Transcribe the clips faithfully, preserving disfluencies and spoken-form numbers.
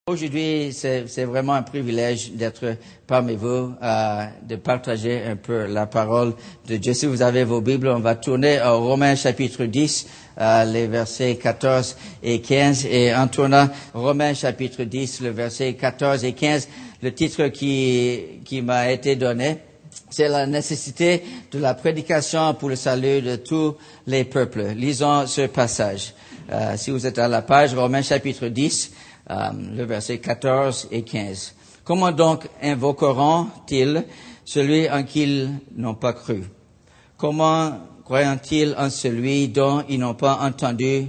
Aujourd'hui, c'est, c'est vraiment un privilège d'être parmi vous, euh, de partager un peu la parole de Dieu. Si vous avez vos Bibles, on va tourner au Romains chapitre dix, euh, les versets quatorze et quinze. Et en tournant Romains chapitre dix, le verset quatorze et quinze, le titre qui, qui m'a été donné, c'est la nécessité de la prédication pour le salut de tous les peuples. Lisons ce passage. Euh, si vous êtes à la page, Romains chapitre dix, euh, le verset quatorze et quinze. Comment donc invoqueront-ils celui en qui ils n'ont pas cru? Comment croiront-ils en celui dont ils n'ont pas entendu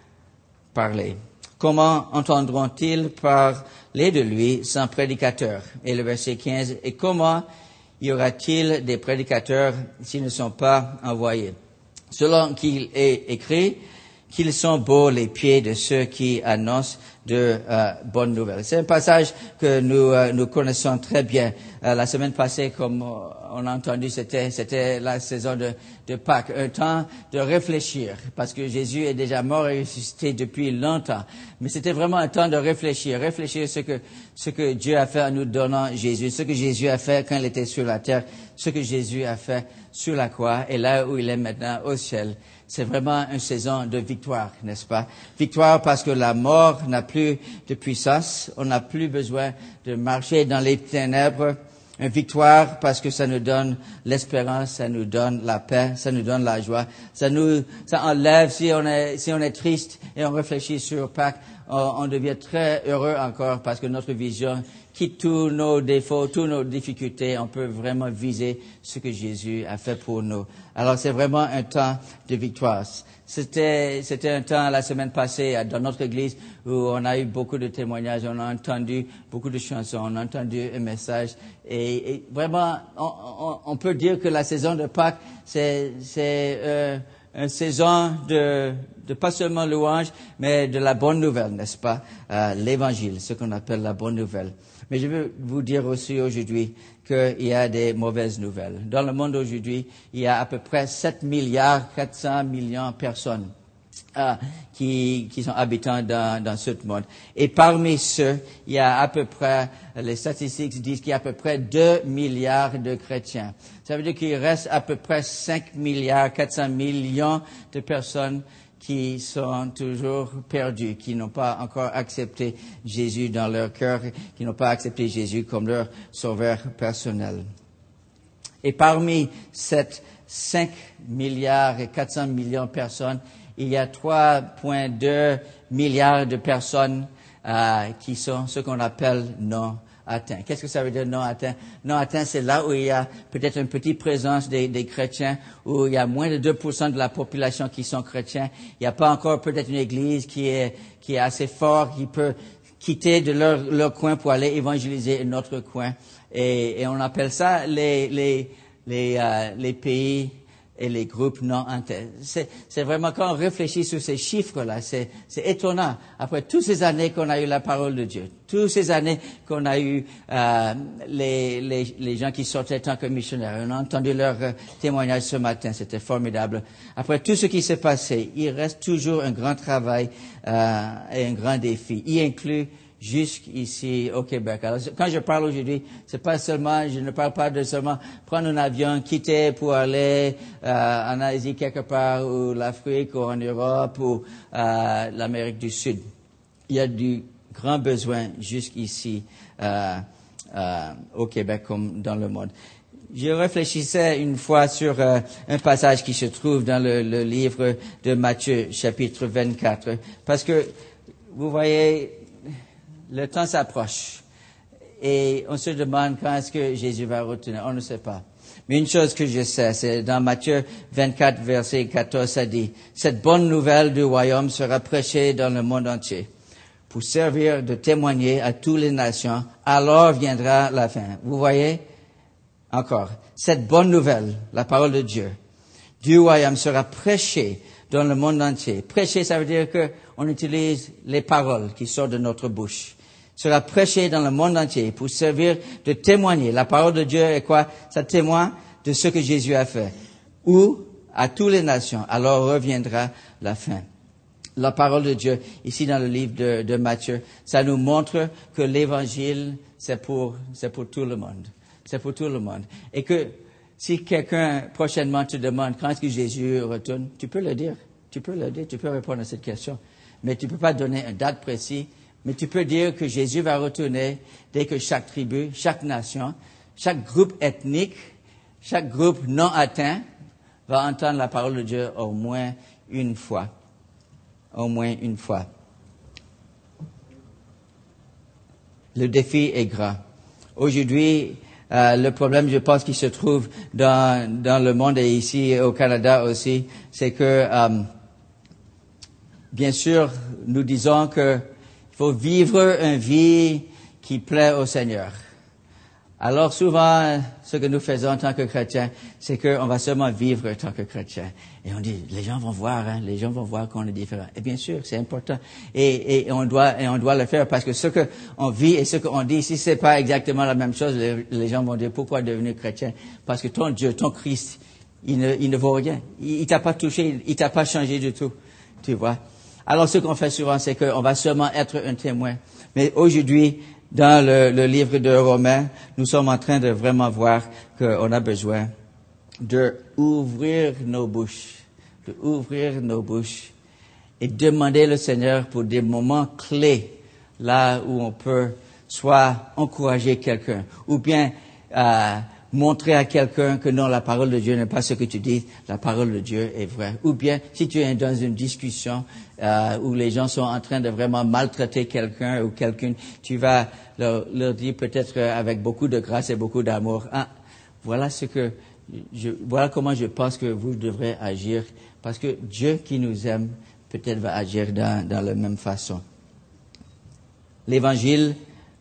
parler? Comment entendront-ils parler de lui sans prédicateur? Et le verset quinze, et comment y aura-t-il des prédicateurs s'ils ne sont pas envoyés? Selon qu'il est écrit, qu'ils sont beaux les pieds de ceux qui annoncent de euh, bonnes nouvelles. C'est un passage que nous euh, nous connaissons très bien. Euh, la semaine passée, comme on a entendu, c'était c'était la saison de de Pâques, un temps de réfléchir, parce que Jésus est déjà mort et ressuscité depuis longtemps. Mais c'était vraiment un temps de réfléchir, réfléchir ce que ce que Dieu a fait en nous donnant Jésus, ce que Jésus a fait quand il était sur la terre, ce que Jésus a fait sur la croix et là où il est maintenant au ciel. C'est vraiment une saison de victoire, n'est-ce pas? Victoire parce que la mort n'a plus de puissance, on n'a plus besoin de marcher dans les ténèbres. Une victoire parce que ça nous donne l'espérance, ça nous donne la paix, ça nous donne la joie, ça nous, ça enlève, si on est, si on est triste et on réfléchit sur Pâques, on, on devient très heureux encore parce que notre vision quitte tous nos défauts, toutes nos difficultés, on peut vraiment viser ce que Jésus a fait pour nous. Alors c'est vraiment un temps de victoire. C'était, c'était un temps la semaine passée dans notre église où on a eu beaucoup de témoignages, on a entendu beaucoup de chansons, on a entendu un message et, et vraiment on, on, on peut dire que la saison de Pâques c'est, c'est euh, une saison de, de pas seulement louange, mais de la bonne nouvelle, n'est-ce pas? Euh, L'évangile, ce qu'on appelle la bonne nouvelle. Mais je veux vous dire aussi aujourd'hui qu'il y a des mauvaises nouvelles. Dans le monde aujourd'hui, il y a à peu près sept milliards quatre cents millions de personnes euh, qui, qui sont habitants dans, dans ce monde. Et parmi ceux, il y a à peu près, les statistiques disent qu'il y a à peu près deux milliards de chrétiens. Ça veut dire qu'il reste à peu près cinq milliards quatre cents millions de personnes qui sont toujours perdus, qui n'ont pas encore accepté Jésus dans leur cœur, qui n'ont pas accepté Jésus comme leur sauveur personnel. Et parmi ces cinq milliards et quatre cents millions de personnes, il y a trois virgule deux milliards de personnes euh, qui sont ce qu'on appelle non atteint. Qu'est-ce que ça veut dire non atteint? Non atteint, c'est là où il y a peut-être une petite présence des, des chrétiens, où il y a moins de deux pour cent de la population qui sont chrétiens. Il n'y a pas encore peut-être une église qui est, qui est assez forte, qui peut quitter de leur, leur coin pour aller évangéliser un autre coin. Et, et on appelle ça les, les, les, euh, les pays et les groupes non atteints. C'est, c'est vraiment quand on réfléchit sur ces chiffres-là, c'est, c'est étonnant. Après toutes ces années qu'on a eu la parole de Dieu, toutes ces années qu'on a eu euh, les, les, les gens qui sortaient tant que missionnaires, on a entendu leur euh, témoignage ce matin, c'était formidable. Après tout ce qui s'est passé, il reste toujours un grand travail euh, et un grand défi. Il inclut jusqu'ici au Québec. Alors, quand je parle aujourd'hui, c'est pas seulement, je ne parle pas de seulement prendre un avion, quitter pour aller euh, en Asie quelque part, ou l'Afrique, ou en Europe, ou euh, l'Amérique du Sud. Il y a du grand besoin jusqu'ici euh, euh, au Québec comme dans le monde. Je réfléchissais une fois sur euh, un passage qui se trouve dans le, le livre de Matthieu, chapitre vingt-quatre, parce que vous voyez, le temps s'approche et on se demande quand est-ce que Jésus va retourner. On ne sait pas. Mais une chose que je sais, c'est dans Matthieu vingt-quatre, verset quatorze, ça dit « Cette bonne nouvelle du royaume sera prêchée dans le monde entier pour servir de témoigner à toutes les nations. Alors viendra la fin. » Vous voyez? Encore. Cette bonne nouvelle, la parole de Dieu, du royaume sera prêchée dans le monde entier. Prêcher, ça veut dire que on utilise les paroles qui sortent de notre bouche. Sera prêché dans le monde entier pour servir de témoigner. La parole de Dieu est quoi? Ça témoigne de ce que Jésus a fait. Ou à toutes les nations. Alors reviendra la fin. la parole de Dieu, ici dans le livre de, de Matthieu, ça nous montre que l'évangile, c'est pour, c'est pour tout le monde. C'est pour tout le monde. Et que si quelqu'un prochainement te demande quand est-ce que Jésus retourne, tu peux le dire. Tu peux le dire, tu peux répondre à cette question. Mais tu peux pas donner une date précise. Mais tu peux dire que Jésus va retourner dès que chaque tribu, chaque nation, chaque groupe ethnique, chaque groupe non atteint va entendre la parole de Dieu au moins une fois. Au moins une fois. Le défi est grand. Aujourd'hui, euh, le problème, je pense, qui se trouve dans, dans le monde et ici au Canada aussi, c'est que, euh, bien sûr, nous disons que il faut vivre une vie qui plaît au Seigneur. Alors souvent, ce que nous faisons en tant que chrétiens, c'est qu'on va seulement vivre en tant que chrétiens. Et on dit, les gens vont voir, hein, les gens vont voir qu'on est différent. Et bien sûr, c'est important. Et, et on doit, et on doit le faire parce que ce qu'on vit et ce qu'on dit, si c'est pas exactement la même chose, les, les gens vont dire, pourquoi devenir chrétien? Parce que ton Dieu, ton Christ, il ne, il ne vaut rien. Il, il t'a pas touché, il t'a pas changé du tout. Tu vois? Alors ce qu'on fait souvent, c'est qu'on va seulement être un témoin. Mais aujourd'hui, dans le, le livre de Romains, nous sommes en train de vraiment voir qu'on a besoin de ouvrir nos bouches, de ouvrir nos bouches et demander le Seigneur pour des moments clés, là où on peut soit encourager quelqu'un, ou bien euh, montrer à quelqu'un que non, la parole de Dieu n'est pas ce que tu dis, la parole de Dieu est vraie. Ou bien, si tu es dans une discussion euh, où les gens sont en train de vraiment maltraiter quelqu'un ou quelqu'une, tu vas leur, leur dire peut-être avec beaucoup de grâce et beaucoup d'amour, ah, voilà ce que je, voilà comment je pense que vous devrez agir, parce que Dieu qui nous aime peut-être va agir dans, dans la même façon. L'évangile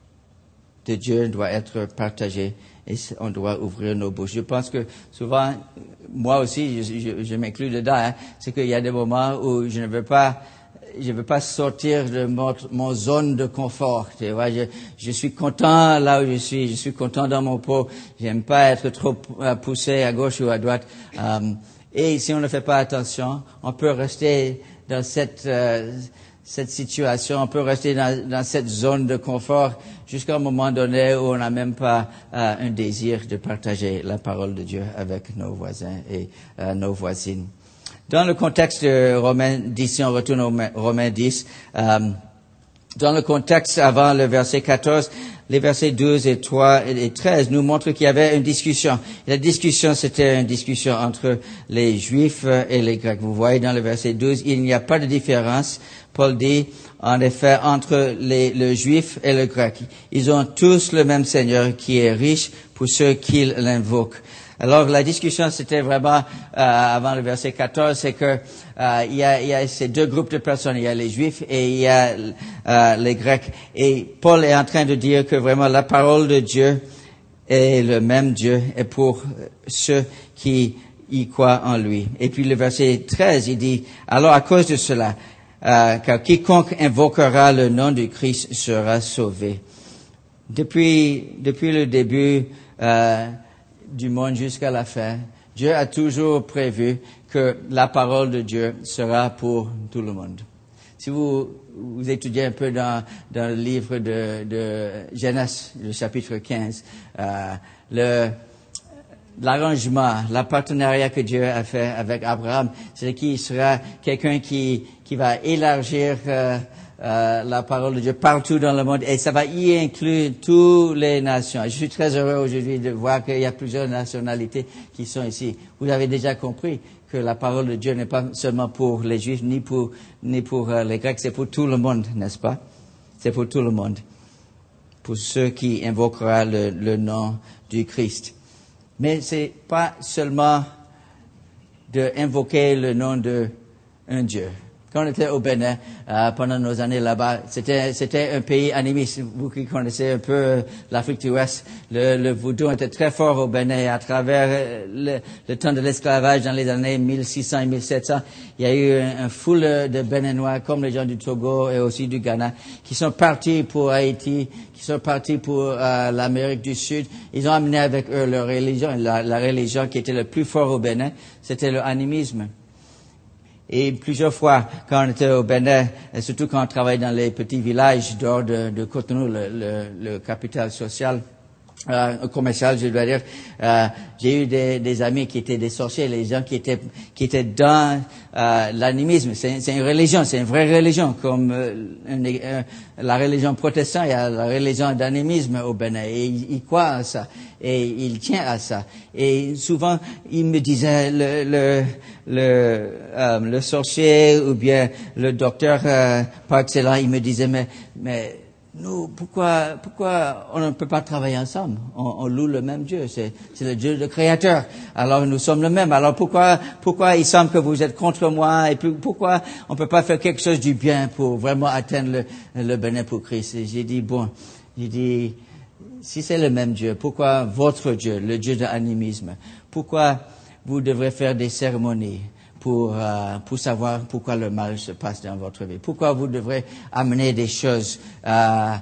de Dieu doit être partagé. Et on doit ouvrir nos bouches. Je pense que souvent, moi aussi, je, je, je m'inclus dedans, hein, c'est qu'il y a des moments où je ne veux pas, je ne veux pas sortir de mon, mon zone de confort. Tu vois, je, je suis content là où je suis, je suis content dans mon pot. J'aime pas être trop poussé à gauche ou à droite. Um, et si on ne fait pas attention, on peut rester dans cette euh, cette situation, on peut rester dans, dans cette zone de confort jusqu'à un moment donné où on n'a même pas euh, un désir de partager la parole de Dieu avec nos voisins et euh, nos voisines. Dans le contexte de Romains dix, si on retourne au Romains dix, euh, dans le contexte avant le verset quatorze, les versets douze et trois et treize nous montrent qu'il y avait une discussion. La discussion, c'était une discussion entre les Juifs et les Grecs. Vous voyez dans le verset douze, il n'y a pas de différence. Paul dit, en effet, entre les, le Juif et le Grec. Ils ont tous le même Seigneur qui est riche pour ceux qui l'invoquent. Alors, la discussion, c'était vraiment, euh, avant le verset quatorze, c'est que euh, il y a, il y a ces deux groupes de personnes. Il y a les Juifs et il y a euh, les Grecs. Et Paul est en train de dire que vraiment la parole de Dieu est le même Dieu et pour ceux qui y croient en lui. Et puis le verset treize, il dit, alors à cause de cela, Euh, car quiconque invoquera le nom du Christ sera sauvé. Depuis, depuis le début euh, du monde jusqu'à la fin, Dieu a toujours prévu que la parole de Dieu sera pour tout le monde. Si vous, vous étudiez un peu dans, dans le livre de, de Genèse, le chapitre quinze, euh, le l'arrangement, la partenariat que Dieu a fait avec Abraham, c'est qu'il sera quelqu'un qui qui va élargir euh, euh, la parole de Dieu partout dans le monde et ça va y inclure toutes les nations. Je suis très heureux aujourd'hui de voir qu'il y a plusieurs nationalités qui sont ici. Vous avez déjà compris que la parole de Dieu n'est pas seulement pour les Juifs ni pour ni pour euh, les Grecs, c'est pour tout le monde, n'est-ce pas? C'est pour tout le monde, pour ceux qui invoqueront le, le nom du Christ. Mais c'est pas seulement de invoquer le nom de un Dieu. Quand on était au Bénin, euh, pendant nos années là-bas, c'était, c'était un pays animiste. Vous qui connaissez un peu euh, l'Afrique de l'Ouest, le, le vaudou était très fort au Bénin. À travers euh, le, le temps de l'esclavage dans les années mille six cents et mille sept cents, il y a eu un, un foule de Béninois, comme les gens du Togo et aussi du Ghana, qui sont partis pour Haïti, qui sont partis pour euh, l'Amérique du Sud. Ils ont amené avec eux leur religion. La, la religion qui était le plus fort au Bénin, c'était le animisme. Et plusieurs fois, quand on était au Bénin, et surtout quand on travaillait dans les petits villages dehors de, de Cotonou, le, le, le capital social, Euh, commercial, je dois dire, euh, j'ai eu des, des amis qui étaient des sorciers, les gens qui étaient qui étaient dans euh, l'animisme. C'est, c'est une religion, c'est une vraie religion, comme euh, une, euh, la religion protestante, il y a la religion d'animisme au Bénin, et ils il croient à ça, et ils tiennent à ça. Et souvent, ils me disaient, le le le, euh, le sorcier ou bien le docteur euh, par excellence, il me disait, mais mais nous, pourquoi, pourquoi on ne peut pas travailler ensemble? On, on loue le même Dieu, c'est, c'est le Dieu le Créateur. Alors nous sommes le même. Alors pourquoi, pourquoi il semble que vous êtes contre moi? Et puis pourquoi on ne peut pas faire quelque chose du bien pour vraiment atteindre le, le bénéfice pour Christ? Et j'ai dit bon, j'ai dit si c'est le même Dieu, pourquoi votre Dieu, le Dieu de l'animisme, pourquoi vous devrez faire des cérémonies pour euh, pour savoir pourquoi le mal se passe dans votre vie? Pourquoi vous devrez amener des choses euh,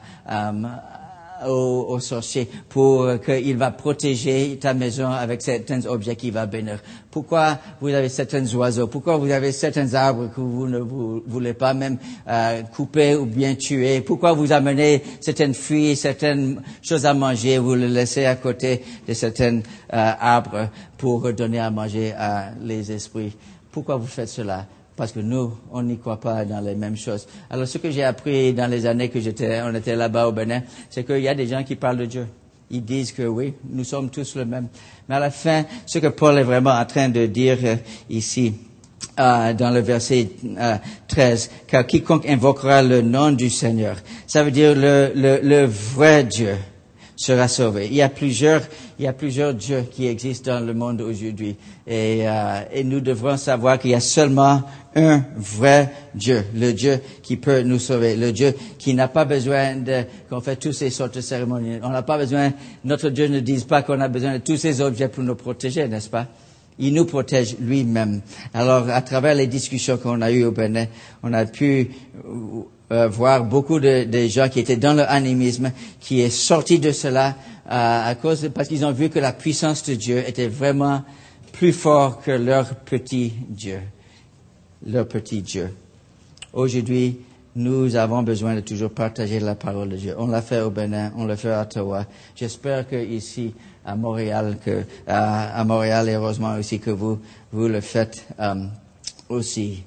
euh, au, au sorcier pour qu'il va protéger ta maison avec certains objets qu'il va bénir? Pourquoi vous avez certains oiseaux? Pourquoi vous avez certains arbres que vous ne vous, voulez pas même euh, couper ou bien tuer? Pourquoi vous amenez certaines fruits, certaines choses à manger, vous les laissez à côté de certains euh, arbres pour donner à manger à les esprits? Pourquoi vous faites cela? Parce que nous, on n'y croit pas dans les mêmes choses. Alors, ce que j'ai appris dans les années que j'étais, on était là-bas au Bénin, c'est qu'il y a des gens qui parlent de Dieu. Ils disent que oui, nous sommes tous le même. Mais à la fin, ce que Paul est vraiment en train de dire euh, ici, euh, dans le verset euh, treize, car quiconque invoquera le nom du Seigneur, ça veut dire le, le, le vrai Dieu sera sauvé. Il y a plusieurs, il y a plusieurs dieux qui existent dans le monde aujourd'hui, et, euh, et nous devrons savoir qu'il y a seulement un vrai Dieu, le Dieu qui peut nous sauver, le Dieu qui n'a pas besoin de qu'on fait toutes ces sortes de cérémonies. On n'a pas besoin, notre Dieu ne dit pas qu'on a besoin de tous ces objets pour nous protéger, n'est-ce pas? Il nous protège lui-même. Alors, à travers les discussions qu'on a eues au Bénin, on a pu Euh, voir beaucoup de, de gens qui étaient dans le animisme, qui est sorti de cela euh, à cause de, parce qu'ils ont vu que la puissance de Dieu était vraiment plus fort que leur petit Dieu, leur petit Dieu. Aujourd'hui, nous avons besoin de toujours partager la parole de Dieu. On l'a fait au Bénin, on l'a fait à Ottawa. J'espère que ici à Montréal, que à, à Montréal et heureusement aussi que vous vous le faites euh, aussi.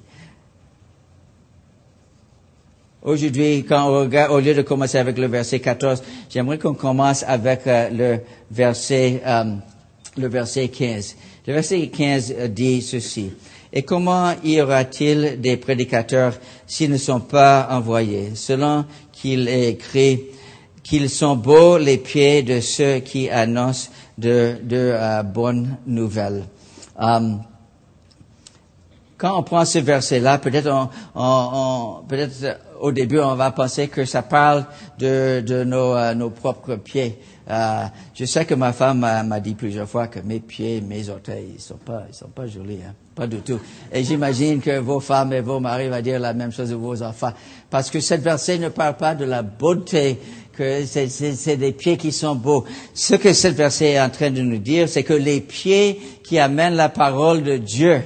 Aujourd'hui, quand on regarde, au lieu de commencer avec le verset quatorze, j'aimerais qu'on commence avec euh, le verset, euh, le verset quinze. Le verset quinze dit ceci. Et comment y aura-t-il des prédicateurs s'ils ne sont pas envoyés? Selon qu'il est écrit, qu'ils sont beaux les pieds de ceux qui annoncent de, de euh, bonnes nouvelles. Um, Quand on prend ce verset-là, peut-être on, on, on peut-être au début on va penser que ça parle de, de nos, uh, nos propres pieds. Euh, je sais que ma femme m'a, m'a dit plusieurs fois que mes pieds, mes orteils, ils sont pas, ils sont pas jolis, hein, pas du tout. Et j'imagine que vos femmes et vos maris vont dire la même chose de vos enfants, parce que ce verset ne parle pas de la beauté, que c'est, c'est, c'est des pieds qui sont beaux. Ce que ce verset est en train de nous dire, c'est que les pieds qui amènent la parole de Dieu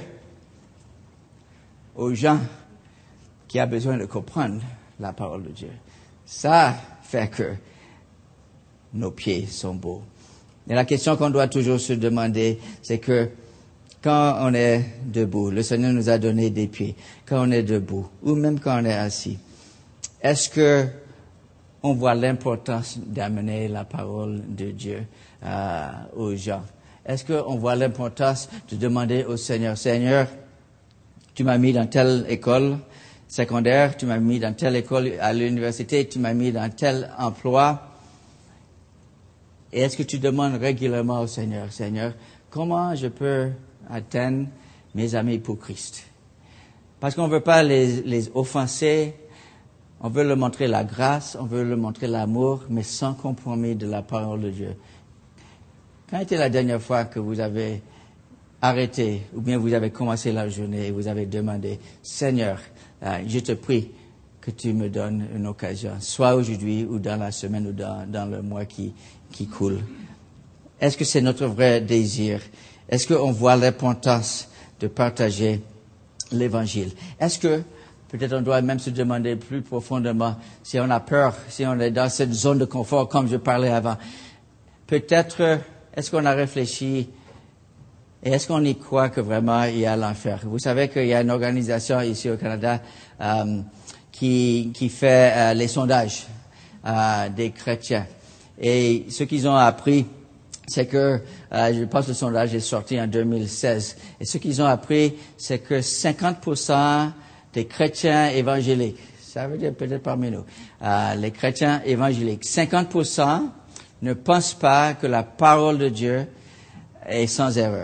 aux gens qui ont besoin de comprendre la parole de Dieu. Ça fait que nos pieds sont beaux. Et la question qu'on doit toujours se demander, c'est que quand on est debout, le Seigneur nous a donné des pieds, quand on est debout, ou même quand on est assis, est-ce que on voit l'importance d'amener la parole de Dieu euh, aux gens? Est-ce qu'on voit l'importance de demander au Seigneur, Seigneur, tu m'as mis dans telle école secondaire, tu m'as mis dans telle école à l'université, tu m'as mis dans tel emploi. Et est-ce que tu demandes régulièrement au Seigneur, Seigneur, comment je peux atteindre mes amis pour Christ? Parce qu'on ne veut pas les, les offenser, on veut leur montrer la grâce, on veut leur montrer l'amour, mais sans compromis de la parole de Dieu. Quand était la dernière fois que vous avez arrêté, ou bien vous avez commencé la journée et vous avez demandé, Seigneur, euh, je te prie que tu me donnes une occasion, soit aujourd'hui ou dans la semaine ou dans, dans le mois qui, qui coule. Est-ce que c'est notre vrai désir? Est-ce qu'on voit l'importance de partager l'Évangile. Est-ce que, peut-être on doit même se demander plus profondément, si on a peur, si on est dans cette zone de confort, comme je parlais avant, peut-être, est-ce qu'on a réfléchi et est-ce qu'on y croit que vraiment il y a l'enfer? Vous savez qu'il y a une organisation ici au Canada euh, qui, qui fait euh, les sondages euh, des chrétiens. Et ce qu'ils ont appris, c'est que, euh, je pense que le sondage est sorti en deux mille seize, et ce qu'ils ont appris, c'est que cinquante pour cent des chrétiens évangéliques, ça veut dire peut-être parmi nous, euh, les chrétiens évangéliques, cinquante pour cent ne pensent pas que la parole de Dieu est sans erreur.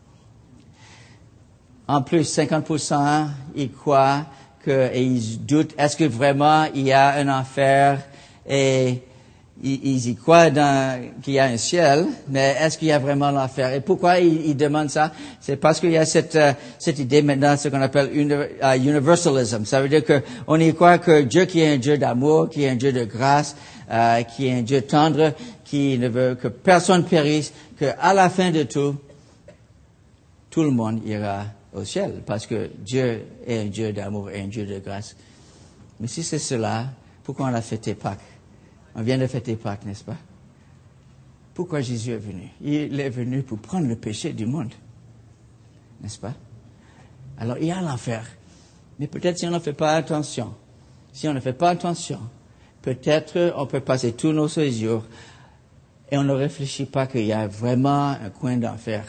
En plus, cinquante pour cent, ils croient que, et ils doutent, est-ce que vraiment il y a un enfer, et ils, ils y croient dans, qu'il y a un ciel, mais est-ce qu'il y a vraiment l'enfer? Et pourquoi ils, ils demandent ça? C'est parce qu'il y a cette, uh, cette idée maintenant, ce qu'on appelle uni, uh, universalism. Ça veut dire que on y croit que Dieu qui est un Dieu d'amour, qui est un Dieu de grâce, uh, qui est un Dieu tendre, qui ne veut que personne périsse, que à la fin de tout, tout le monde ira au ciel, parce que Dieu est un Dieu d'amour et un Dieu de grâce. Mais si c'est cela, pourquoi on a fêté Pâques? On vient de fêter Pâques, n'est-ce pas? Pourquoi Jésus est venu? Il est venu pour prendre le péché du monde, n'est-ce pas? Alors, il y a l'enfer. Mais peut-être si on ne fait pas attention, si on ne fait pas attention, peut-être on peut passer tous nos jours et on ne réfléchit pas qu'il y a vraiment un coin d'enfer.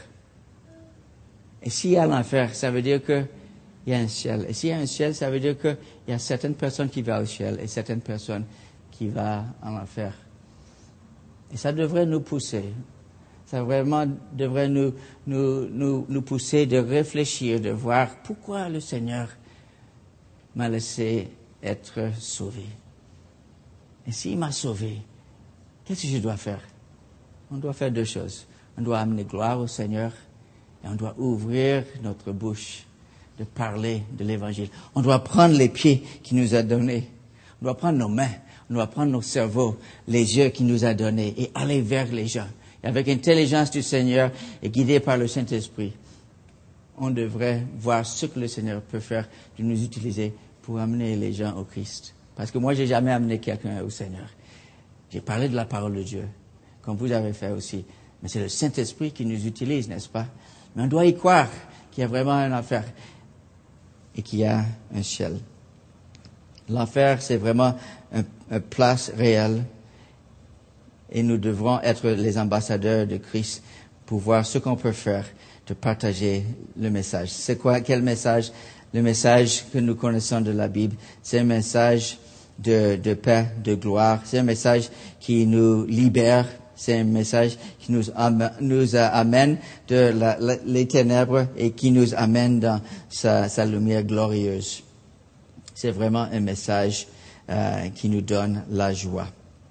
Et s'il y a l'enfer, ça veut dire qu'il y a un ciel. Et s'il y a un ciel, ça veut dire qu'il y a certaines personnes qui vont au ciel et certaines personnes qui vont en enfer. Et ça devrait nous pousser. Ça vraiment devrait nous, nous, nous, nous pousser de réfléchir, de voir pourquoi le Seigneur m'a laissé être sauvé. Et s'il m'a sauvé, qu'est-ce que je dois faire? On doit faire deux choses. On doit amener gloire au Seigneur. Et on doit ouvrir notre bouche de parler de l'Évangile. On doit prendre les pieds qu'il nous a donnés. On doit prendre nos mains. On doit prendre nos cerveaux, les yeux qu'il nous a donnés et aller vers les gens. Et avec l'intelligence du Seigneur et guidé par le Saint-Esprit, on devrait voir ce que le Seigneur peut faire de nous utiliser pour amener les gens au Christ. Parce que moi, j'ai jamais amené quelqu'un au Seigneur. J'ai parlé de la parole de Dieu, comme vous avez fait aussi. Mais c'est le Saint-Esprit qui nous utilise, n'est-ce pas? Mais on doit y croire qu'il y a vraiment un enfer et qu'il y a un ciel. L'enfer, c'est vraiment un, un place réelle et nous devrons être les ambassadeurs de Christ pour voir ce qu'on peut faire de partager le message. C'est quoi, quel message? Le message que nous connaissons de la Bible, c'est un message de, de paix, de gloire. C'est un message qui nous libère. C'est un message qui nous, am- nous amène de la, la, les ténèbres et qui nous amène dans sa, sa lumière glorieuse. C'est vraiment un message euh, qui nous donne la joie.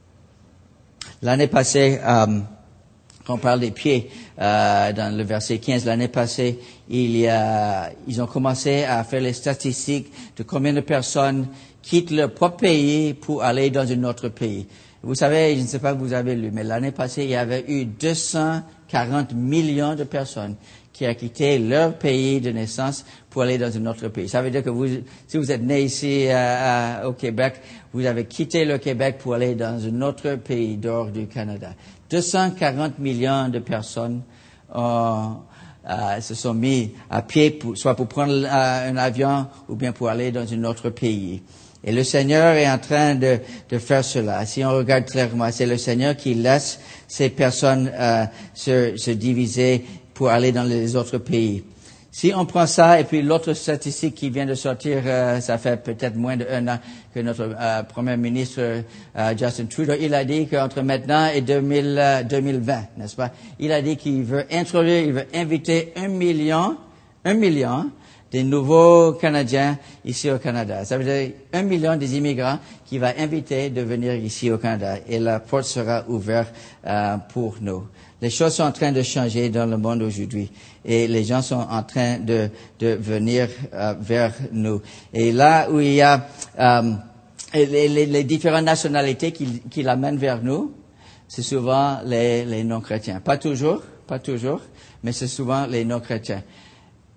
L'année passée, euh, quand on parle des pieds, euh, dans le verset quinze, l'année passée, il y a, ils ont commencé à faire les statistiques de combien de personnes quittent leur propre pays pour aller dans un autre pays. Vous savez, je ne sais pas si vous avez lu, mais l'année passée, il y avait eu deux cent quarante millions de personnes qui ont quitté leur pays de naissance pour aller dans un autre pays. Ça veut dire que vous, si vous êtes né ici euh, au Québec, vous avez quitté le Québec pour aller dans un autre pays dehors du Canada. deux cent quarante millions de personnes ont, euh, se sont mis à pied, pour, soit pour prendre euh, un avion ou bien pour aller dans un autre pays. Et le Seigneur est en train de, de faire cela. Si on regarde clairement, c'est le Seigneur qui laisse ces personnes euh, se, se diviser pour aller dans les autres pays. Si on prend ça, et puis l'autre statistique qui vient de sortir, euh, ça fait peut-être moins d'un an que notre euh, Premier ministre euh, Justin Trudeau, il a dit qu'entre maintenant et deux mille, euh, deux mille vingt, n'est-ce pas, il a dit qu'il veut introduire, il veut inviter un million, un million des nouveaux Canadiens ici au Canada. Ça veut dire un million des immigrants qui va inviter de venir ici au Canada et la porte sera ouverte euh, pour nous. Les choses sont en train de changer dans le monde aujourd'hui et les gens sont en train de, de venir euh, vers nous. Et là où il y a euh, les, les, les différentes nationalités qui, qui l'amènent vers nous, c'est souvent les, les non-chrétiens. Pas toujours, pas toujours, mais c'est souvent les non-chrétiens.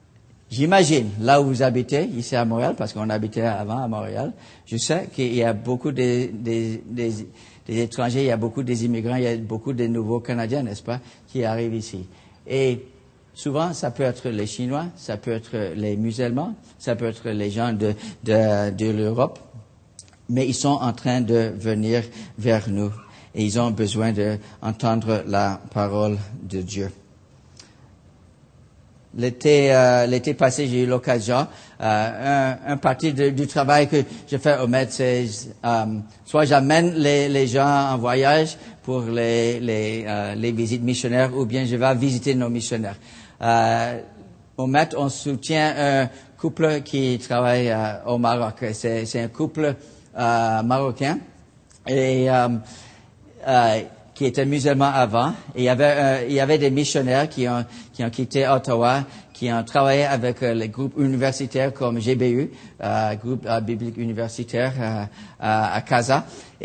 J'imagine, là où vous habitez, ici à Montréal, parce qu'on habitait avant à Montréal, je sais qu'il y a beaucoup de, des, des, des étrangers, il y a beaucoup des immigrants, il y a beaucoup de nouveaux Canadiens, n'est-ce pas, qui arrivent ici. Et souvent, ça peut être les Chinois, ça peut être les musulmans, ça peut être les gens de, de, de l'Europe, mais ils sont en train de venir vers nous et ils ont besoin d'entendre la parole de Dieu. L'été, euh, l'été passé, j'ai eu l'occasion, euh, un, un partie de, du travail que je fais au M E D, c'est euh, soit j'amène les, les gens en voyage pour les, les, euh, les visites missionnaires, ou bien je vais visiter nos missionnaires. Euh, au M E D, on soutient un couple qui travaille euh, au Maroc. C'est, c'est un couple euh, marocain et euh, euh, qui était musulman avant. Et il y avait, euh, il y avait des missionnaires qui ont, qui ont quitté Ottawa, qui ont travaillé avec euh, les groupes universitaires comme G B U, euh, groupe euh, biblique universitaire euh, à, à Casa.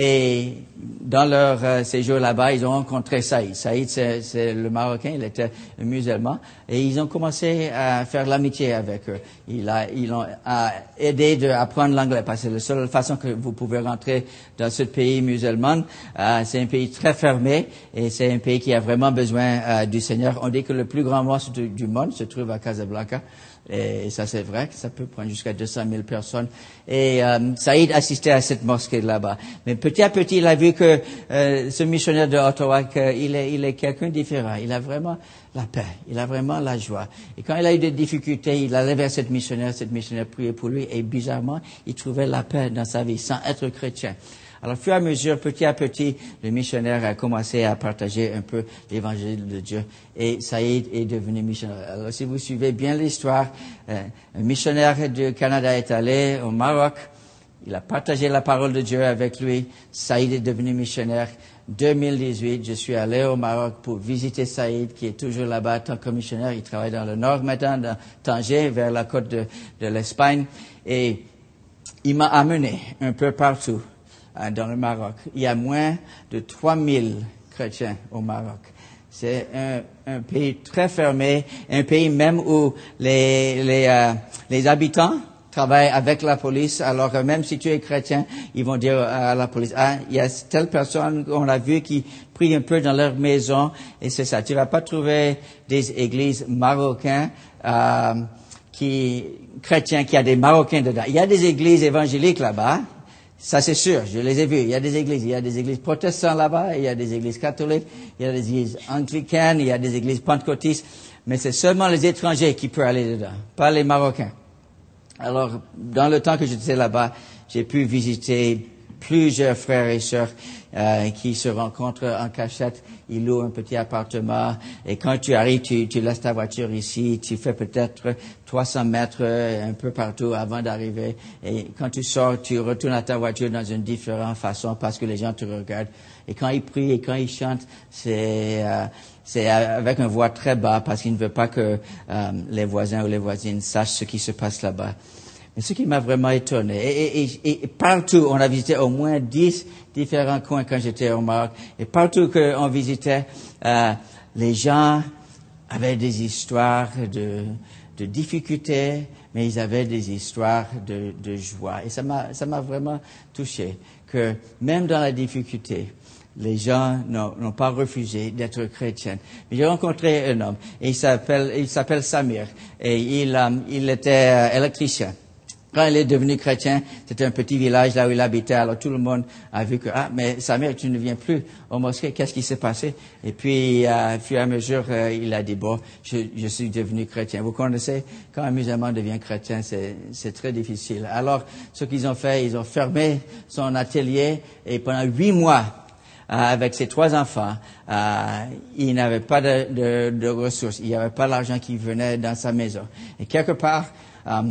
Et dans leur euh, séjour là-bas, ils ont rencontré Saïd. Saïd, c'est, c'est le Marocain, il était musulman. Et ils ont commencé à faire l'amitié avec eux. Il a, ils l'ont aidé d'apprendre l'anglais, parce que c'est la seule façon que vous pouvez rentrer dans ce pays musulman. Euh, c'est un pays très fermé et c'est un pays qui a vraiment besoin euh, du Seigneur. On dit que le plus grand mosque du, du monde se trouve à Casablanca. Et ça, c'est vrai que ça peut prendre jusqu'à deux cent mille personnes. Et euh, Saïd assistait à cette mosquée là-bas. Mais petit à petit, il a vu que euh, ce missionnaire de Ottawa, qu'il est, il est quelqu'un de différent. Il a vraiment la paix, il a vraiment la joie. Et quand il a eu des difficultés, il allait vers cette missionnaire, cette missionnaire priait pour lui. Et bizarrement, il trouvait la paix dans sa vie sans être chrétien. Alors, au fur et à mesure, petit à petit, le missionnaire a commencé à partager un peu l'évangile de Dieu. Et Saïd est devenu missionnaire. Alors, si vous suivez bien l'histoire, euh, un missionnaire du Canada est allé au Maroc. Il a partagé la parole de Dieu avec lui. Saïd est devenu missionnaire. deux mille dix-huit, je suis allé au Maroc pour visiter Saïd, qui est toujours là-bas en tant que missionnaire. Il travaille dans le nord maintenant, dans Tanger, vers la côte de, de l'Espagne. Et il m'a amené un peu partout dans le Maroc. Il y a moins de trois mille chrétiens au Maroc. C'est un, un pays très fermé, un pays même où les, les, euh, les habitants travaillent avec la police, alors que même si tu es chrétien, ils vont dire à la police, ah, il y a telle personne qu'on a vu qui prie un peu dans leur maison, et c'est ça. Tu vas pas trouver des églises marocaines, euh, qui, chrétiens, qui a des Marocains dedans. Il y a des églises évangéliques là-bas. Ça, c'est sûr, je les ai vus. Il y a des églises, il y a des églises protestantes là-bas, il y a des églises catholiques, il y a des églises anglicanes, il y a des églises pentecôtistes, mais c'est seulement les étrangers qui peuvent aller dedans, pas les Marocains. Alors, dans le temps que j'étais là-bas, j'ai pu visiter plusieurs frères et sœurs euh, qui se rencontrent en cachette. Ils louent un petit appartement et quand tu arrives, tu, tu laisses ta voiture ici, tu fais peut-être trois cents mètres un peu partout avant d'arriver. Et quand tu sors, tu retournes à ta voiture dans une différente façon parce que les gens te regardent. Et quand ils prient et quand ils chantent, c'est euh, c'est avec une voix très bas parce qu'ils ne veulent pas que euh, les voisins ou les voisines sachent ce qui se passe là-bas. Mais ce qui m'a vraiment étonné, et, et, et, et partout, on a visité au moins dix différents coins quand j'étais au Maroc, et partout qu'on visitait, euh, les gens avaient des histoires de, de difficultés, mais ils avaient des histoires de, de joie. Et ça m'a, ça m'a vraiment touché, que même dans la difficulté, les gens n'ont, n'ont pas refusé d'être chrétiens. Mais j'ai rencontré un homme, et il s'appelle, il s'appelle Samir, et il, euh, il était euh, électricien. Quand il est devenu chrétien, c'était un petit village là où il habitait. Alors tout le monde a vu que, ah, mais Samir, tu ne viens plus au mosquée. Qu'est-ce qui s'est passé? Et puis, euh, au fur et à mesure, euh, il a dit, bon, je, je suis devenu chrétien. Vous connaissez, quand un musulman devient chrétien, c'est, c'est très difficile. Alors, ce qu'ils ont fait, ils ont fermé son atelier et pendant huit mois, euh, avec ses trois enfants, euh, il n'avait pas de, de, de ressources. Il n'y avait pas l'argent qui venait dans sa maison. Et quelque part, euh,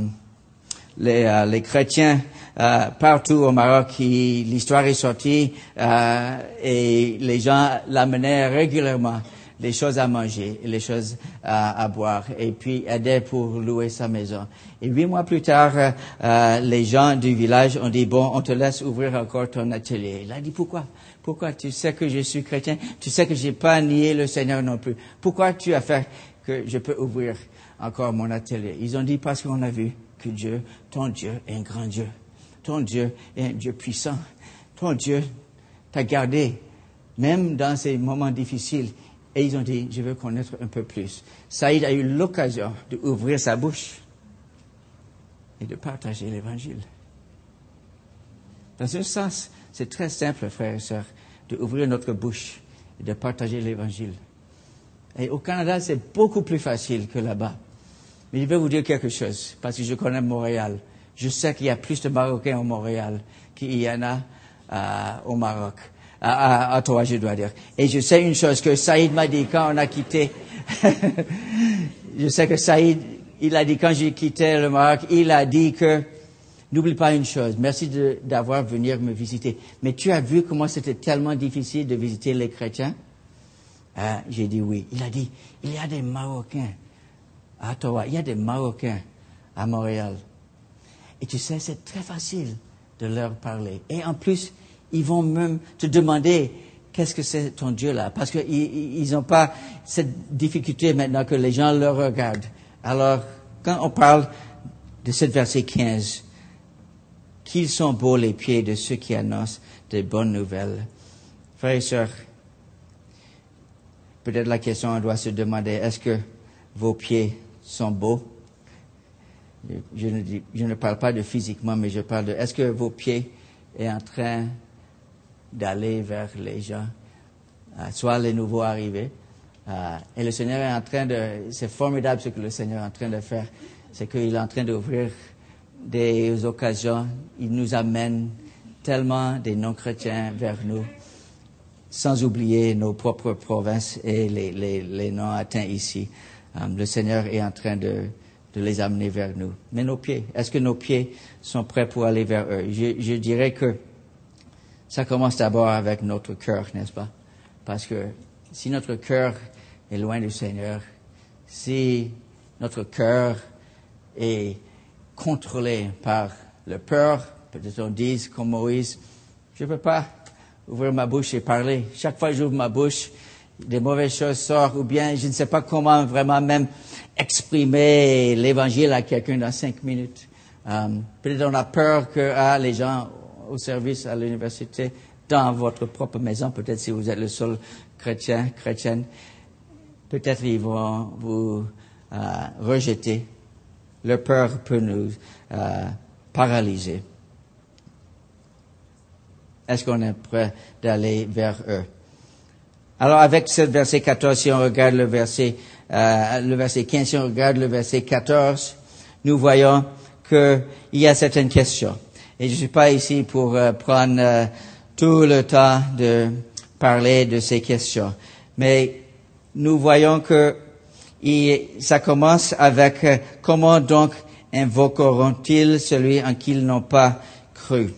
Les, euh, les chrétiens euh, partout au Maroc, qui, l'histoire est sortie euh, et les gens l'amenaient régulièrement, les choses à manger, les choses à, à boire, et puis aidaient pour louer sa maison. Et huit mois plus tard, euh, les gens du village ont dit, bon, on te laisse ouvrir encore ton atelier. Il a dit, pourquoi? Pourquoi? Tu sais que je suis chrétien. Tu sais que j'ai pas nié le Seigneur non plus. Pourquoi tu as fait que je peux ouvrir encore mon atelier? Ils ont dit parce qu'on a vu que Dieu, ton Dieu est un grand Dieu. Ton Dieu est un Dieu puissant. Ton Dieu t'a gardé, même dans ces moments difficiles. Et ils ont dit, je veux connaître un peu plus. Saïd a eu l'occasion d'ouvrir sa bouche et de partager l'Évangile. Dans un sens, c'est très simple, frères et sœurs, d'ouvrir notre bouche et de partager l'Évangile. Et au Canada, c'est beaucoup plus facile que là-bas. Mais je vais vous dire quelque chose, parce que je connais Montréal. Je sais qu'il y a plus de Marocains au Montréal qu'il y en a euh, au Maroc. À, à, à Ottawa, je dois dire. Et je sais une chose que Saïd m'a dit quand on a quitté. Je sais que Saïd, il a dit quand j'ai quitté le Maroc, il a dit que n'oublie pas une chose. Merci de, d'avoir venu me visiter. Mais tu as vu comment c'était tellement difficile de visiter les chrétiens? Euh, j'ai dit oui. Il a dit, il y a des Marocains à Ottawa, il y a des Marocains à Montréal. Et tu sais, c'est très facile de leur parler. Et en plus, ils vont même te demander qu'est-ce que c'est ton Dieu là, parce qu'ils ils n'ont pas cette difficulté maintenant que les gens le regardent. Alors, quand on parle de ce verset quinze, qu'ils sont beaux les pieds de ceux qui annoncent de bonnes nouvelles. Frères et sœurs, peut-être la question on doit se demander, est-ce que vos pieds sont beaux? Je ne, dis, je ne parle pas de physiquement, mais je parle de, est-ce que vos pieds sont en train d'aller vers les gens, euh, soit les nouveaux arrivés. Euh, et le Seigneur est en train de, c'est formidable ce que le Seigneur est en train de faire, c'est qu'il est en train d'ouvrir des occasions, il nous amène tellement des non-chrétiens vers nous, sans oublier nos propres provinces et les, les, les non atteints ici. Euh, le Seigneur est en train de, de les amener vers nous. Mais nos pieds, est-ce que nos pieds sont prêts pour aller vers eux? Je, je dirais que ça commence d'abord avec notre cœur, n'est-ce pas? Parce que si notre cœur est loin du Seigneur, si notre cœur est contrôlé par la peur, peut-être on dise comme Moïse, je ne peux pas ouvrir ma bouche et parler. Chaque fois que j'ouvre ma bouche, des mauvaises choses sortent, ou bien je ne sais pas comment vraiment même exprimer l'Évangile à quelqu'un dans cinq minutes. Um, peut-être on a peur que ah, les gens au service à l'université, dans votre propre maison, peut-être si vous êtes le seul chrétien, chrétienne, peut-être ils vont vous euh, rejeter. Leur peur peut nous euh, paralyser. Est-ce qu'on est prêt d'aller vers eux? Alors avec ce verset quatorze, si on regarde le verset, euh, le verset quinze, si on regarde le verset quatorze, nous voyons qu'il y a certaines questions. Et je ne suis pas ici pour euh, prendre euh, tout le temps de parler de ces questions. Mais nous voyons que il, ça commence avec euh, comment donc invoqueront-ils celui en qui ils n'ont pas cru.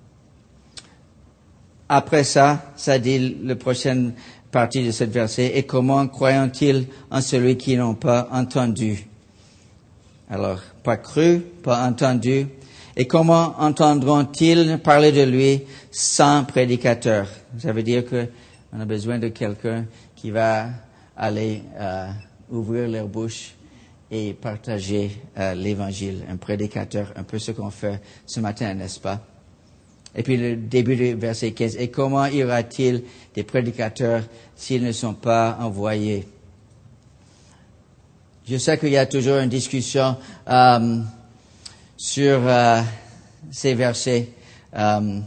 Après ça, ça dit la prochaine partie de ce verset, et comment croyons-ils en celui qui n'ont pas entendu? Alors, pas cru, pas entendu. Et comment entendront-ils parler de lui sans prédicateur? Ça veut dire que on a besoin de quelqu'un qui va aller euh, ouvrir leur bouche et partager euh, l'Évangile, un prédicateur, un peu ce qu'on fait ce matin, n'est-ce pas? Et puis le début du verset quinze, et comment y aura-t-il des prédicateurs s'ils ne sont pas envoyés? Je sais qu'il y a toujours une discussion euh, sur euh, ces versets. Euh,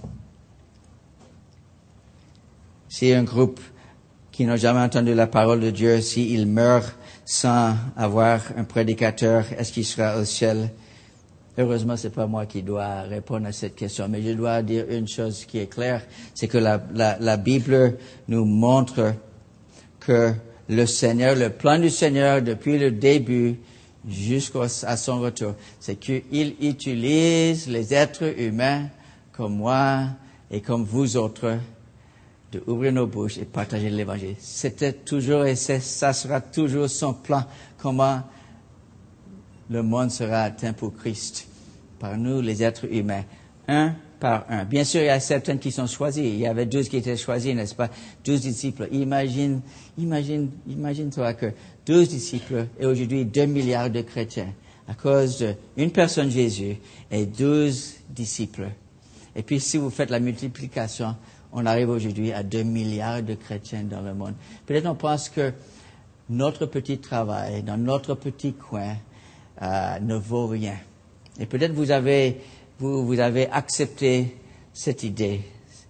si un groupe qui n'a jamais entendu la parole de Dieu, s'il meurt sans avoir un prédicateur, est-ce qu'il sera au ciel? Heureusement, c'est pas moi qui dois répondre à cette question, mais je dois dire une chose qui est claire, c'est que la, la, la Bible nous montre que le Seigneur, le plan du Seigneur depuis le début jusqu'à son retour, c'est qu'il utilise les êtres humains comme moi et comme vous autres de ouvrir nos bouches et partager l'Évangile. C'était toujours et c'est, ça sera toujours son plan, comment le monde sera atteint pour Christ, par nous les êtres humains, un par un. Bien sûr, il y a certains qui sont choisis. Il y avait douze qui étaient choisis, n'est-ce pas? Douze disciples. Imagine, imagine, imagine-toi que douze disciples et aujourd'hui deux milliards de chrétiens à cause d'une personne Jésus et douze disciples. Et puis, si vous faites la multiplication, on arrive aujourd'hui à deux milliards de chrétiens dans le monde. Peut-être on pense que notre petit travail, dans notre petit coin, euh, ne vaut rien. Et peut-être vous avez, vous, vous avez accepté cette idée.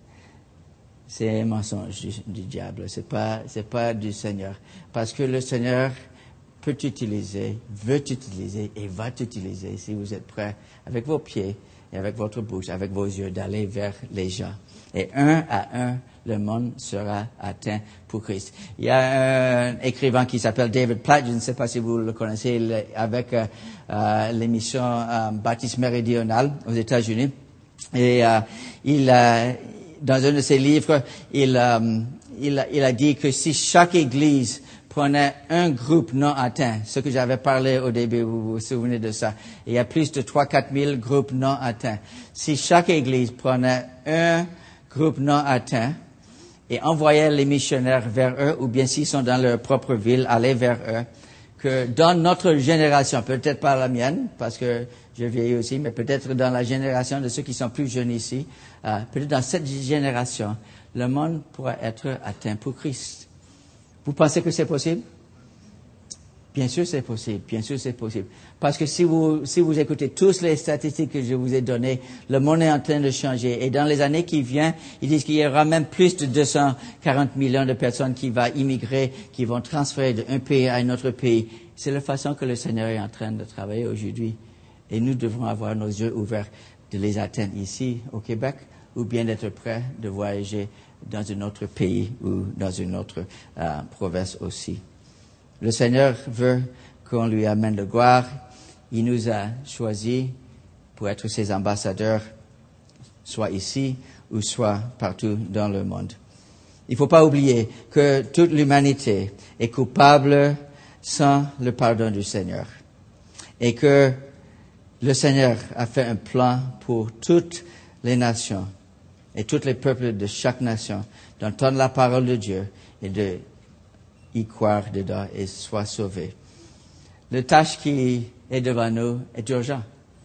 C'est un mensonge du, du diable. C'est pas, c'est pas du Seigneur. Parce que le Seigneur peut t'utiliser, veut t'utiliser et va t'utiliser si vous êtes prêt avec vos pieds et avec votre bouche, avec vos yeux, d'aller vers les gens. Et un à un, le monde sera atteint pour Christ. Il y a un écrivain qui s'appelle David Platt, je ne sais pas si vous le connaissez, il, avec euh, euh, l'émission euh, Baptiste Méridional aux États-Unis. Et euh, il, euh, dans un de ses livres, il, euh, il, il a dit que si chaque église prenait un groupe non atteint, ce que j'avais parlé au début, vous vous souvenez de ça. Il y a plus de trois à quatre mille groupes non atteints. Si chaque église prenait un groupe non atteint et envoyait les missionnaires vers eux, ou bien s'ils sont dans leur propre ville, aller vers eux, que dans notre génération, peut-être pas la mienne, parce que je vieillis aussi, mais peut-être dans la génération de ceux qui sont plus jeunes ici, euh, peut-être dans cette génération, le monde pourra être atteint pour Christ. Vous pensez que c'est possible? Bien sûr, c'est possible. Bien sûr, c'est possible. Parce que si vous, si vous écoutez tous les statistiques que je vous ai données, le monde est en train de changer. Et dans les années qui viennent, ils disent qu'il y aura même plus de deux cent quarante millions de personnes qui vont immigrer, qui vont transférer d'un pays à un autre pays. C'est la façon que le Seigneur est en train de travailler aujourd'hui. Et nous devrons avoir nos yeux ouverts de les atteindre ici, au Québec, ou bien d'être prêts de voyager dans un autre pays ou dans une autre euh, province aussi. Le Seigneur veut qu'on lui amène la gloire. Il nous a choisis pour être ses ambassadeurs, soit ici ou soit partout dans le monde. Il ne faut pas oublier que toute l'humanité est coupable sans le pardon du Seigneur. Et que le Seigneur a fait un plan pour toutes les nations et tous les peuples de chaque nation d'entendre la parole de Dieu et de y croire dedans et soit sauvé. La tâche qui est devant nous est urgente.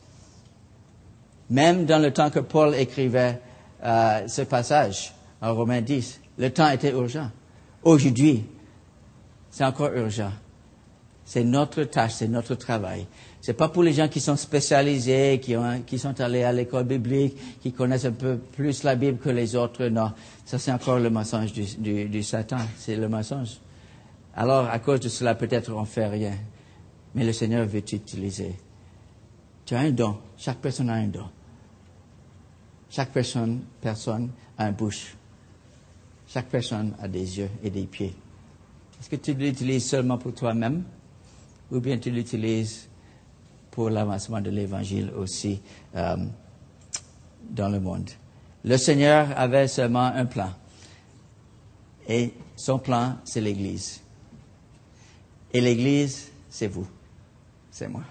Même dans le temps que Paul écrivait euh, ce passage en Romains dix, le temps était urgent. Aujourd'hui, c'est encore urgent. C'est notre tâche, c'est notre travail. C'est pas pour les gens qui sont spécialisés, qui, ont, qui sont allés à l'école biblique, qui connaissent un peu plus la Bible que les autres. Non, ça c'est encore le mensonge du, du, du Satan. C'est le mensonge. Alors, à cause de cela, peut-être on fait rien. Mais le Seigneur veut t'utiliser. Tu as un don. Chaque personne a un don. Chaque personne, personne a une bouche. Chaque personne a des yeux et des pieds. Est-ce que tu l'utilises seulement pour toi-même? Ou bien tu l'utilises pour l'avancement de l'Évangile aussi euh, dans le monde. Le Seigneur avait seulement un plan. Et son plan, c'est l'Église. Et l'Église, c'est vous. C'est moi.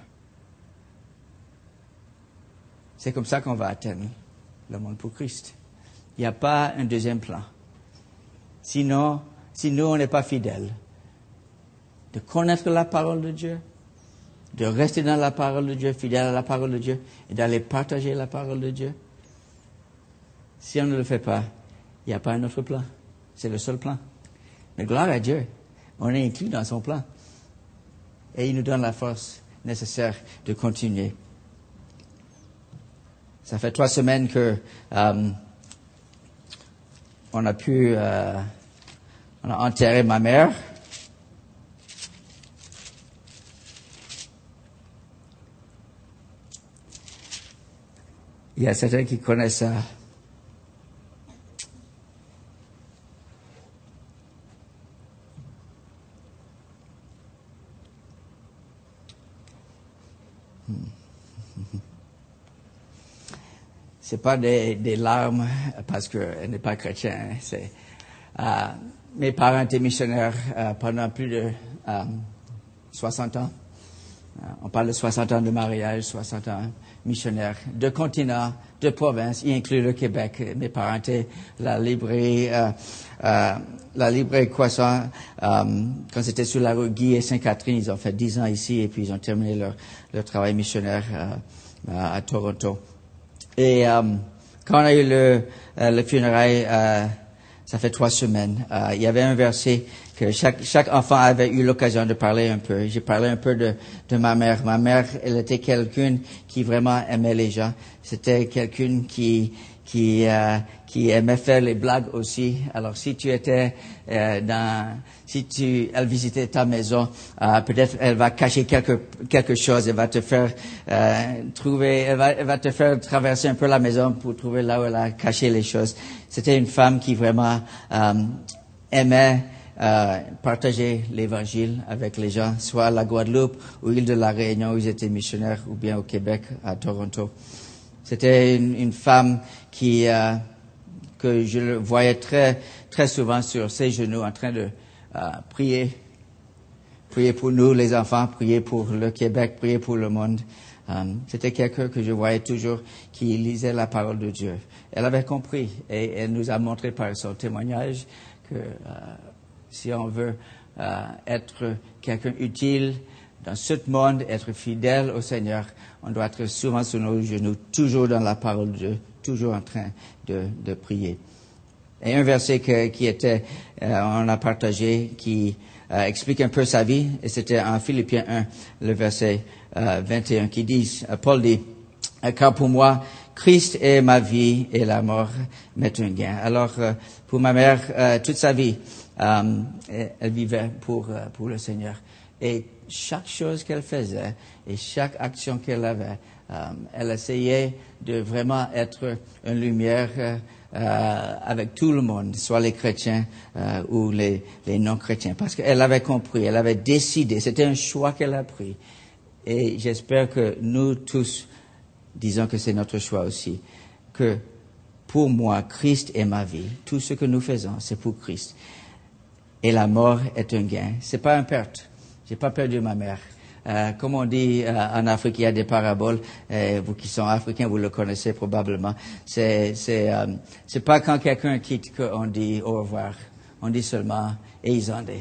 C'est comme ça qu'on va atteindre le monde pour Christ. Il n'y a pas un deuxième plan. Sinon, si nous, on n'est pas fidèles, de connaître la parole de Dieu, de rester dans la parole de Dieu, fidèle à la parole de Dieu, et d'aller partager la parole de Dieu. Si on ne le fait pas, il n'y a pas un autre plan. C'est le seul plan. Mais gloire à Dieu, on est inclus dans son plan. Et il nous donne la force nécessaire de continuer. Ça fait trois semaines que euh, on a pu, euh, on a enterré ma mère. Il y a certains qui connaissent ça. C'est pas des, des larmes parce qu'elle n'est pas chrétienne. C'est, euh, mes parents étaient missionnaires euh, pendant plus de euh, soixante ans. On parle de soixante ans de mariage, soixante ans missionnaire, deux continents, deux provinces, y inclut le Québec. Mes parents étaient la librairie, euh, euh, la librairie Croissant, euh, quand c'était sur la rue Guy et Sainte-Catherine, ils ont fait dix ans ici et puis ils ont terminé leur, leur travail missionnaire euh, à, à Toronto. Et euh, quand on a eu le, euh, le funérail, euh, ça fait trois semaines, euh, il y avait un verset que chaque, chaque enfant avait eu l'occasion de parler un peu. J'ai parlé un peu de, de ma mère. Ma mère, elle était quelqu'une qui vraiment aimait les gens. C'était quelqu'une qui, qui, euh, qui aimait faire les blagues aussi. Alors, si tu étais euh, dans, si tu, elle visitait ta maison, euh, peut-être elle va cacher quelque, quelque chose. Elle va te faire euh, trouver, elle va, elle va te faire traverser un peu la maison pour trouver là où elle a caché les choses. C'était une femme qui vraiment euh, aimait Euh, partager l'Évangile avec les gens, soit à la Guadeloupe ou île de la Réunion où ils étaient missionnaires, ou bien au Québec, à Toronto. C'était une, une femme qui euh, que je le voyais très très souvent sur ses genoux en train de euh, prier, prier pour nous les enfants, prier pour le Québec, prier pour le monde. Um, c'était quelqu'un que je voyais toujours qui lisait la parole de Dieu. Elle avait compris et elle nous a montré par son témoignage que euh, si on veut euh, être quelqu'un utile dans ce monde, être fidèle au Seigneur, on doit être souvent sur nos genoux, toujours dans la parole de Dieu, toujours en train de, de prier. Et un verset que, qui était, euh, on a partagé, qui euh, explique un peu sa vie, et c'était en Philippiens un, le verset euh, vingt et un, qui dit, euh, Paul dit, « Car pour moi, Christ est ma vie et la mort m'est un gain. » Alors, euh, pour ma mère, euh, toute sa vie, Euh, elle vivait pour euh, pour le Seigneur et chaque chose qu'elle faisait et chaque action qu'elle avait, euh, elle essayait de vraiment être une lumière euh, euh, avec tout le monde, soit les chrétiens euh, ou les les non chrétiens, parce qu'elle avait compris, elle avait décidé, c'était un choix qu'elle a pris et j'espère que nous tous disons que c'est notre choix aussi, que pour moi Christ est ma vie, tout ce que nous faisons c'est pour Christ. Et la mort est un gain. C'est pas une perte. J'ai pas perdu ma mère. Euh, comme on dit euh, en Afrique, il y a des paraboles. Euh, vous qui sont africains, vous le connaissez probablement. C'est c'est euh, c'est pas quand quelqu'un quitte qu'on dit au revoir. On dit seulement Eizande.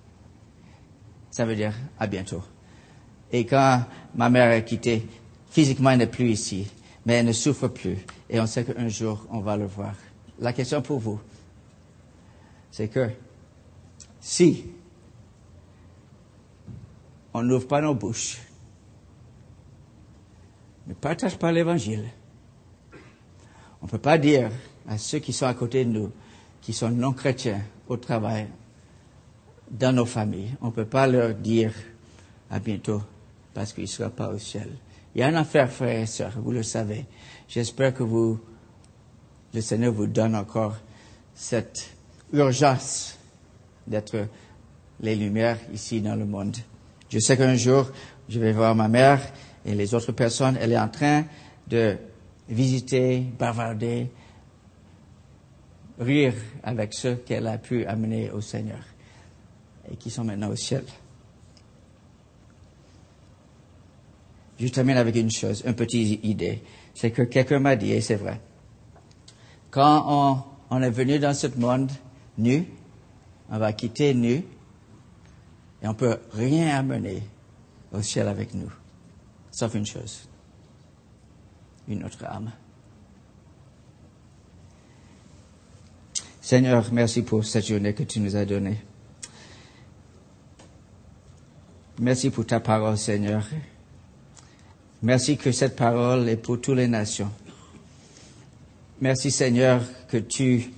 Ça veut dire à bientôt. Et quand ma mère a quitté, physiquement elle n'est plus ici, mais elle ne souffre plus. Et on sait qu'un jour on va le voir. La question pour vous, c'est que si on n'ouvre pas nos bouches, ne partage pas l'Évangile, on ne peut pas dire à ceux qui sont à côté de nous, qui sont non chrétiens au travail, dans nos familles, on ne peut pas leur dire à bientôt parce qu'ils ne seront pas au ciel. Il y a un enfer, frères et sœurs, vous le savez. J'espère que vous, le Seigneur vous donne encore cette urgence d'être les lumières ici dans le monde. Je sais qu'un jour, je vais voir ma mère et les autres personnes. Elle est en train de visiter, bavarder, rire avec ceux qu'elle a pu amener au Seigneur et qui sont maintenant au ciel. Je termine avec une chose, une petite idée. C'est que quelqu'un m'a dit, et c'est vrai, quand on, on est venu dans ce monde nu, on va quitter nu et on peut rien amener au ciel avec nous, sauf une chose, une autre âme. Seigneur, merci pour cette journée que tu nous as donnée. Merci pour ta parole, Seigneur. Merci que cette parole est pour toutes les nations. Merci, Seigneur, que tu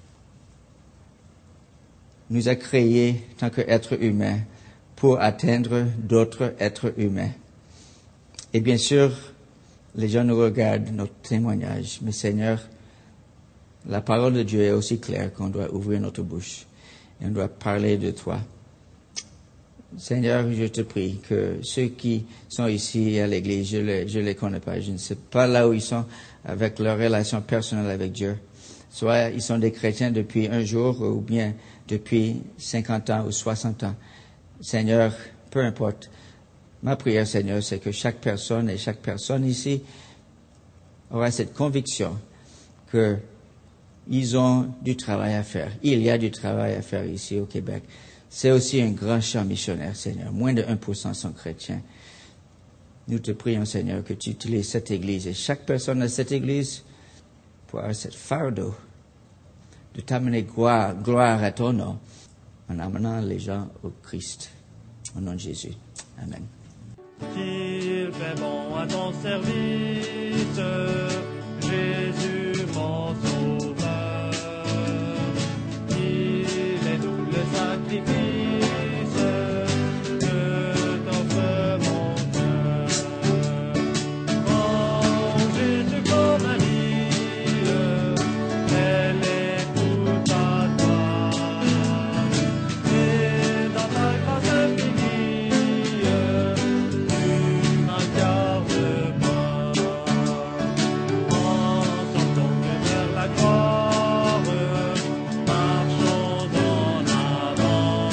nous as créés tant qu'êtres humains pour atteindre d'autres êtres humains. Et bien sûr, les gens nous regardent, notre témoignage. Mais Seigneur, la parole de Dieu est aussi claire qu'on doit ouvrir notre bouche et on doit parler de toi. Seigneur, je te prie que ceux qui sont ici à l'église, je les, je les connais pas, je ne sais pas là où ils sont avec leur relation personnelle avec Dieu. Soit ils sont des chrétiens depuis un jour ou bien depuis cinquante ans ou soixante ans. Seigneur, peu importe, Ma prière, Seigneur, c'est que chaque personne et chaque personne ici aura cette conviction que ils ont du travail à faire. Il y a du travail à faire ici au Québec. C'est aussi un grand champ missionnaire, Seigneur. Moins de un pour cent sont chrétiens. Nous te prions, Seigneur, que tu utilises cette Église et chaque personne de cette Église pour avoir cette fardeau de t'amener gloire, gloire à ton nom en amenant les gens au Christ. Au nom de Jésus. Amen. Qu'il fait bon à ton service, Jésus mon sauveur. Il est tout le sacrifice que t'offre mon cœur. Oh, Jésus comme ma vie, elle est toute à toi. Et dans ta grâce infinie, tu m'as gardé moi. En sortant vers la gloire, marchons en avant.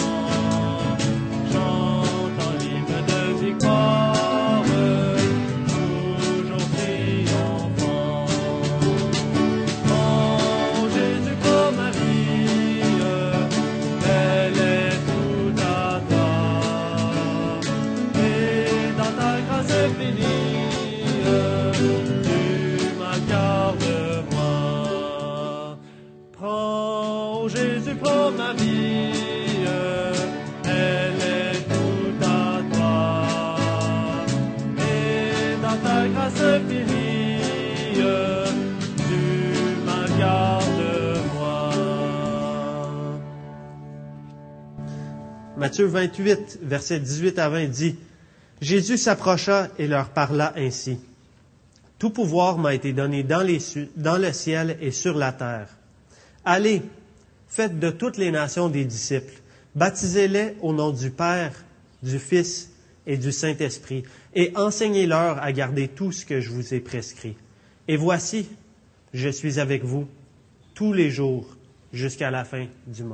Chantons l'hymne de victoire, toujours triomphant. Oh, Jésus comme ma vie, elle est toute à toi. Et dans ta grâce infinie, tu m'accordes moi. Prends, oh Jésus, prends ma vie, elle est toute à toi. Et dans ta grâce infinie, tu m'accordes moi. Matthieu vingt-huit, versets dix-huit à vingt dit, « Jésus s'approcha et leur parla ainsi. Tout pouvoir m'a été donné dans, les, dans le ciel et sur la terre. Allez, faites de toutes les nations des disciples, baptisez-les au nom du Père, du Fils et du Saint-Esprit, et enseignez-leur à garder tout ce que je vous ai prescrit. Et voici, je suis avec vous tous les jours jusqu'à la fin du monde. »